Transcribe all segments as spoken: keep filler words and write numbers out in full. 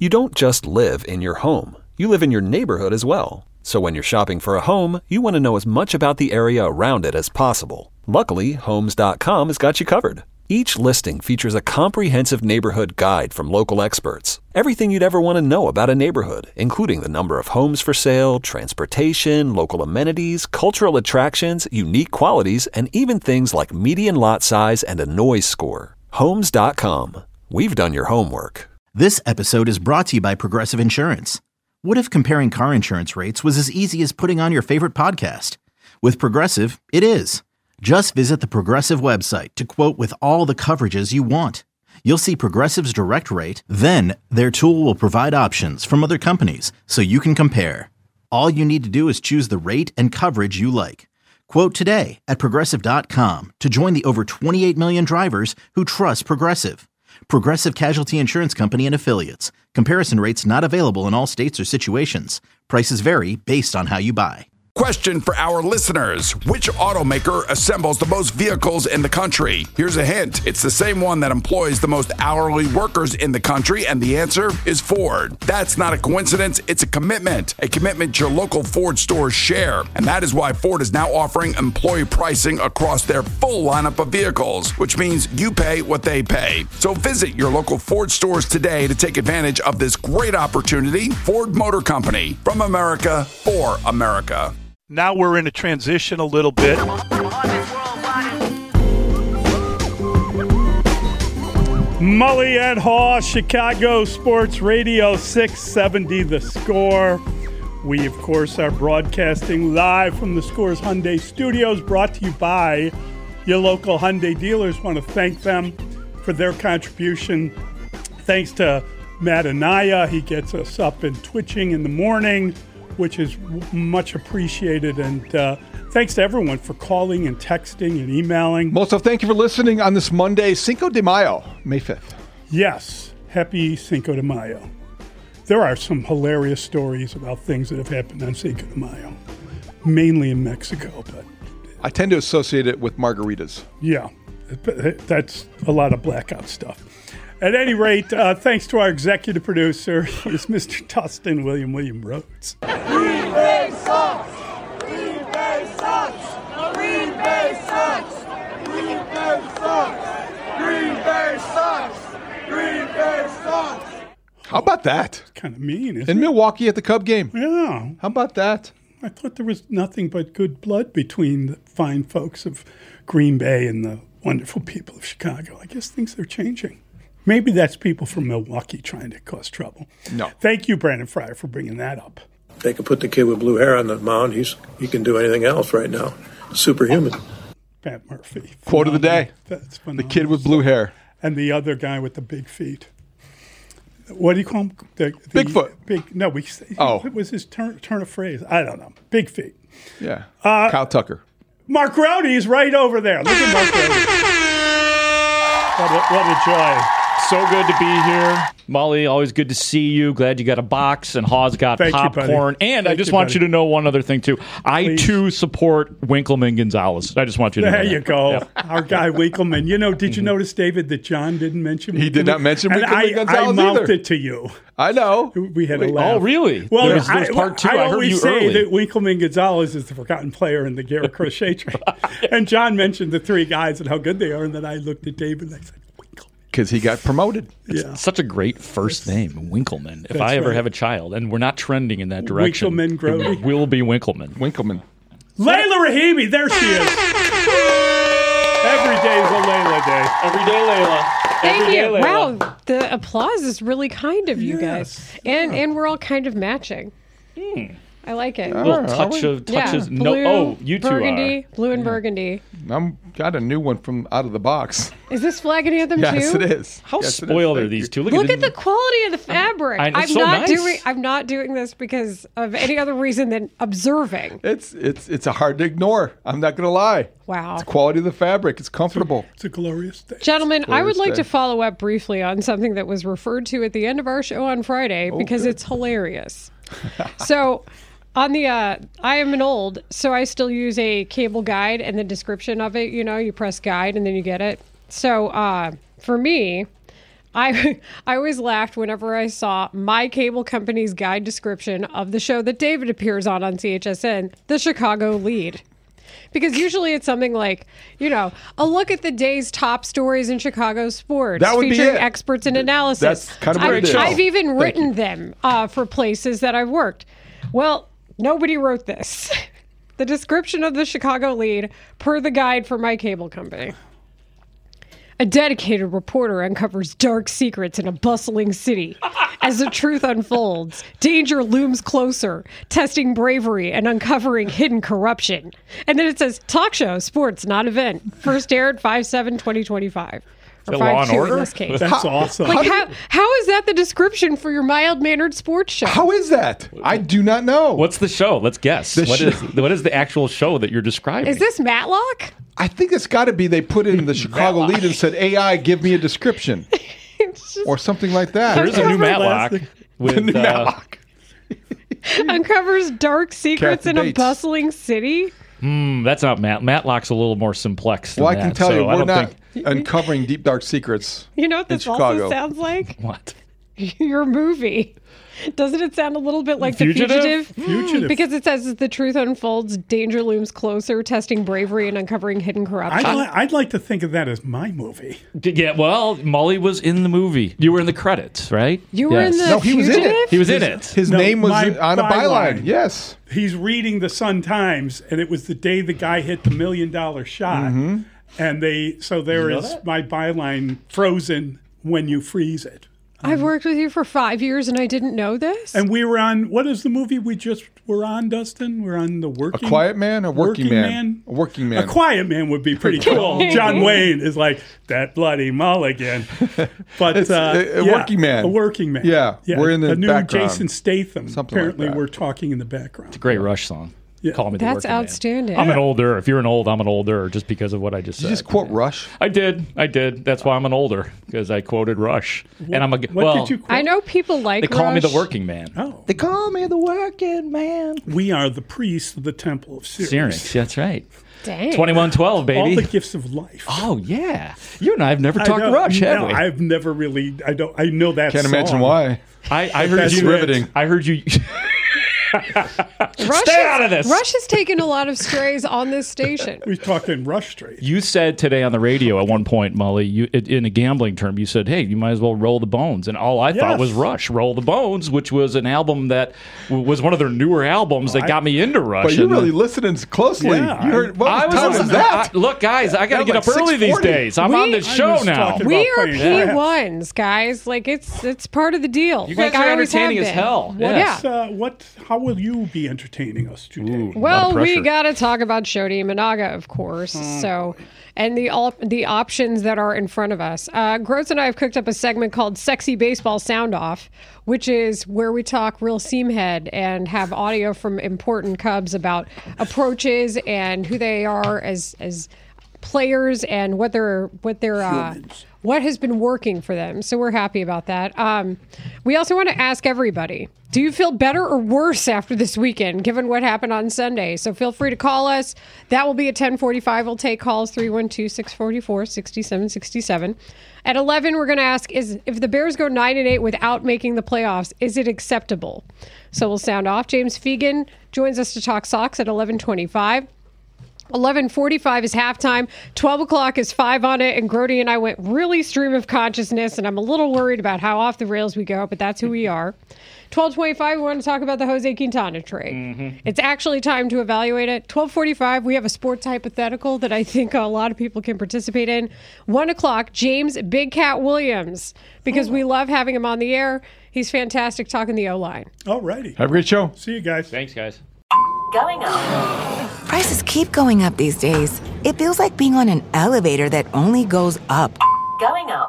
You don't just live in your home. You live in your neighborhood as well. So when you're shopping for a home, you want to know as much about the area around it as possible. Luckily, Homes dot com has got you covered. Each listing features a comprehensive neighborhood guide from local experts. Everything you'd ever want to know about a neighborhood, including the number of homes for sale, transportation, local amenities, cultural attractions, unique qualities, and even things like median lot size and a noise score. Homes dot com. We've done your homework. This episode is brought to you by Progressive Insurance. What if comparing car insurance rates was as easy as putting on your favorite podcast? With Progressive, it is. Just visit the Progressive website to quote with all the coverages you want. You'll see Progressive's direct rate, then their tool will provide options from other companies so you can compare. All you need to do is choose the rate and coverage you like. Quote today at Progressive dot com to join the over twenty-eight million drivers who trust Progressive. Progressive Casualty Insurance Company and Affiliates. Comparison rates not available in all states or situations. Prices vary based on how you buy. Question for our listeners. Which automaker assembles the most vehicles in the country? Here's a hint. It's the same one that employs the most hourly workers in the country, and the answer is Ford. That's not a coincidence. It's a commitment. A commitment your local Ford stores share. And that is why Ford is now offering employee pricing across their full lineup of vehicles, which means you pay what they pay. So visit your local Ford stores today to take advantage of this great opportunity. Ford Motor Company, from America for America. Now we're in a transition a little bit. Mully and Haw, Chicago Sports Radio six seventy The Score. We, of course, are broadcasting live from the Score's Hyundai Studios, brought to you by your local Hyundai dealers. Want to thank them for their contribution. Thanks to Matt Anaya. He gets us up and twitching in the morning, which is much appreciated. And uh, thanks to everyone for calling and texting and emailing. Most of thank you for listening on this Monday, Cinco de Mayo, May fifth. Yes, happy Cinco de Mayo. There are some hilarious stories about things that have happened on Cinco de Mayo, mainly in Mexico. But I tend to associate it with margaritas. Yeah, that's a lot of blackout stuff. At any rate, uh, thanks to our executive producer, is Mister Dustin William William Rhodes. Green Bay sucks! Green Bay sucks! Green Bay sucks! Green Bay sucks! Green Bay sucks! Green Bay sucks! How about that? Kind of mean, isn't In it? Milwaukee at the Cub game. Yeah. How about that? I thought there was nothing but good blood between the fine folks of Green Bay and the wonderful people of Chicago. I guess things are changing. Maybe that's people from Milwaukee trying to cause trouble. No. Thank you, Brandon Fryer, for bringing that up. They could put the kid with blue hair on the mound. He's he can do anything else right now. Superhuman. Pat Murphy. Quote of the day. That's the kid with blue hair. And the other guy with the big feet. What do you call him? The, the Bigfoot. Big. No, we. Oh. What was his turn, turn of phrase? I don't know. Big feet. Yeah. Uh, Kyle Tucker. Mark Rowdy is right over there. Look at Mark Rowdy. What a, what a joy. So good to be here. Molly, always good to see you. Glad you got a box, and Hawes got Thank you, popcorn. buddy. And Thank I just you, want buddy. you to know one other thing, too. I, Please. too, support Winkleman Gonzalez. I just want you to know There that. you go. Yeah. Our guy, Winkleman. You know, did you notice, David, that John didn't mention He did Winkleman? not mention And Winkleman I, Gonzalez I mouthed either. it to you. I know. We had a Wait, laugh. Oh, really? Well, There was- there was I, part two. I, I heard always you say early. that Winkleman Gonzalez is the forgotten player in the Garrett Crochet trade. And John mentioned the three guys and how good they are. And then I looked at David and I said, Winkleman. Because he got promoted. Yeah. Such a great first name, Winkleman. If That's I ever right. have a child, and we're not trending in that direction, Winkleman Grody. it will be Winkleman. Winkleman. Layla Rahimi, there she is. Every day is a Layla day. Every day, Layla. Thank you. Wow, the applause is really kind of you Yes. guys, and and we're all kind of matching. I like it. A little Are touch we? of touches. yeah, no, blue, oh, you two burgundy, are. blue and burgundy. I'm got a new one from out of the box. Is this flag and anthem Yes, too? it is. How Yes, it is. spoiled are Thank these you. two? Look, Look at, at the quality of the fabric. I- it's I'm so not nice. doing. I'm not doing this because of any other reason than observing. It's it's it's a hard to ignore. I'm not going to lie. Wow. It's the quality of the fabric. It's comfortable. It's a glorious day. Gentlemen, I would Glorious like day. to follow up briefly on something that was referred to at the end of our show on Friday because good. it's hilarious. So, on the, uh, I am an old, so I still use a cable guide and the description of it. You know, you press guide and then you get it. So, uh, for me, I I always laughed whenever I saw my cable company's guide description of the show that David appears on on C H S N, The Chicago Lead. Because usually it's something like, you know, a look at the day's top stories in Chicago sports, That would be featuring it. experts and analysis. That's kind of what I've, it is. I've even Thank written you. them uh, for places that I've worked. Well, nobody wrote this. The description of the Chicago Lead per the guide for my cable company. A dedicated reporter uncovers dark secrets in a bustling city. As the truth unfolds, danger looms closer, testing bravery and uncovering hidden corruption. And then it says, talk show, sports, not event. First aired five seven twenty twenty-five. Or Is that Law five and two Order? in this case. That's awesome. Like, how, how is that the description for your mild-mannered sports show? How is that? I do not know. What's the show? Let's guess. The What show- is what is the actual show that you're describing? Is this Matlock? I think it's got to be they put in the Chicago Lead and said, A I, give me a description. It's just Or something like that. There's a new Matlock Plastic. with The new uh, Matlock. uncovers dark secrets Kathy in a Bates. bustling city. mm, that's not Matt. Matlock's a little more simplex. Than Well, I can that, tell so you, I we're don't not think- uncovering deep, dark secrets. You know what In this also Chicago. sounds like? What? Your movie. Doesn't it sound a little bit like Fugitive? The Fugitive? Fugitive. Because it says as the truth unfolds, danger looms closer, testing bravery and uncovering hidden corruption. I'd, li- I'd like to think of that as my movie. D- Yeah, well, Molly was in the movie. You were in the credits, right? you were in Yes. the No, he was in it. Fugitive? He was in it. His No, name was my on a byline. byline. Yes. He's reading the Sun Times, and it was the day the guy hit the million dollar shot. Mm-hmm. And they, so there is my byline, frozen when you freeze it. I've worked with you for five years and I didn't know this. And we were on, what is the movie we just were on, Dustin? We're on The A Working quiet man or working, man? A working man. A quiet man would be pretty cool. John Wayne is like, that bloody mulligan. But It's uh, a- a yeah, working man. A working man. Yeah, we're in the A new background. Jason Statham. Something like Apparently that. we're talking in the background. Great Rush song. Yeah. Call me the That's working man. outstanding. I'm an older. If you're an old, I'm an older, just because of what I just Did said. you just quote Rush? I did. I did. That's why I'm an older, because I quoted Rush. and I'm a What well. did you quote? I know people like They call me the Rush. working man. Oh, They call me the working man. we are the priests of the Temple of Sirius. Syrinx. That's right. Dang. twenty-one twelve, baby. All the gifts of life. Oh yeah. You and I have never I talked don't- Rush, have no, we? I've never really. I don't. I know that. Can't song. imagine why. I, I heard That's you. riveting. I heard you. Rush Stay has- out of this. Rush has taken a lot of strays on this station. We're talking Rush Street. You said today on the radio at one point, Molly, you, in a gambling term, you said, hey, you might as well roll the bones. And all I thought Yes. was Rush, Roll the Bones, which was an album that w- was one of their newer albums that I- got me into Rush. But you And really the- listening closely. Yeah, you heard, what I was time listening. was that? I- look, guys, I got to That get was up like early these six forty. days. I'm We- on this I show was now. talking We about are playing P that. ones, guys. Like it's it's part of the deal. You guys like, are I always entertaining have as been. hell. Well, Yes. yeah. Uh, what? How will you be entertaining us today? Ooh, lot Well, of we pressure. got to talk about Shodi Managa, of course. Oh, so, and the all the options that are in front of us. Uh, Gross and I have cooked up a segment called "Sexy Baseball Sound Off," which is where we talk real seamhead and have audio from important Cubs about approaches and who they are as as players and what they're what they're uh, what has been working for them. So we're happy about that. Um, we also want to ask everybody: do you feel better or worse after this weekend, given what happened on Sunday? So feel free to call us. That will be at ten forty-five. We'll take calls three one two, six four four, six seven six seven. At eleven, we're going to ask: is if the Bears go nine and eight without making the playoffs, is it acceptable? So we'll sound off. James Fegan joins us to talk Sox at eleven twenty-five. eleven forty-five is halftime. twelve o'clock is five on it. And Grody and I went really stream of consciousness, and I'm a little worried about how off the rails we go, but that's who we are. twelve twenty-five, we want to talk about the Jose Quintana trade. Mm-hmm. It's actually time to evaluate it. twelve forty-five, we have a sports hypothetical that I think a lot of people can participate in. one o'clock, James Big Cat Williams, because we love having him on the air. He's fantastic talking the O-line. All righty. Have a great show. See you guys. Thanks, guys. Going up. Prices keep going up these days. It feels like being on an elevator that only goes up. Going up.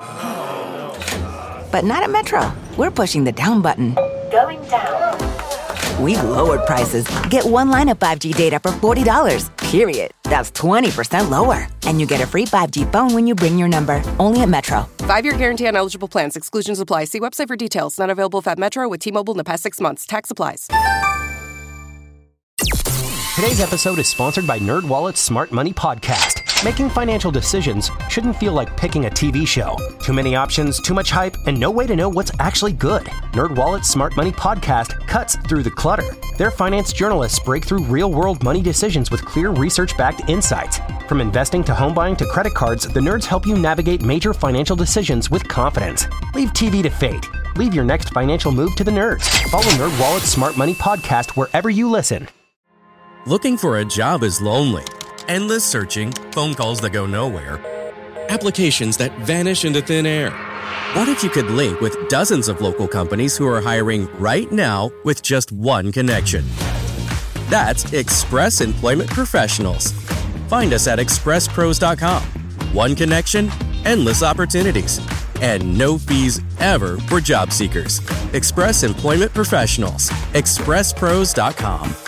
But not at Metro. We're pushing the down button. Going down. We've lowered prices. Get one line of five G data for forty dollars, period. That's twenty percent lower. And you get a free five G phone when you bring your number. Only at Metro. Five-year guarantee on eligible plans. Exclusions apply. See website for details. Not available at Metro with T-Mobile in the past six months. Tax applies. Today's episode is sponsored by NerdWallet's Smart Money Podcast. Making financial decisions shouldn't feel like picking a T V show. Too many options, too much hype, and no way to know what's actually good. NerdWallet's Smart Money Podcast cuts through the clutter. Their finance journalists break through real-world money decisions with clear research-backed insights. From investing to home buying to credit cards, the nerds help you navigate major financial decisions with confidence. Leave T V to fate. Leave your next financial move to the nerds. Follow NerdWallet's Smart Money Podcast wherever you listen. Looking for a job is lonely. Endless searching, phone calls that go nowhere, applications that vanish into thin air. What if you could link with dozens of local companies who are hiring right now with just one connection? That's Express Employment Professionals. Find us at express pros dot com. One connection, endless opportunities, and no fees ever for job seekers. Express Employment Professionals. express pros dot com.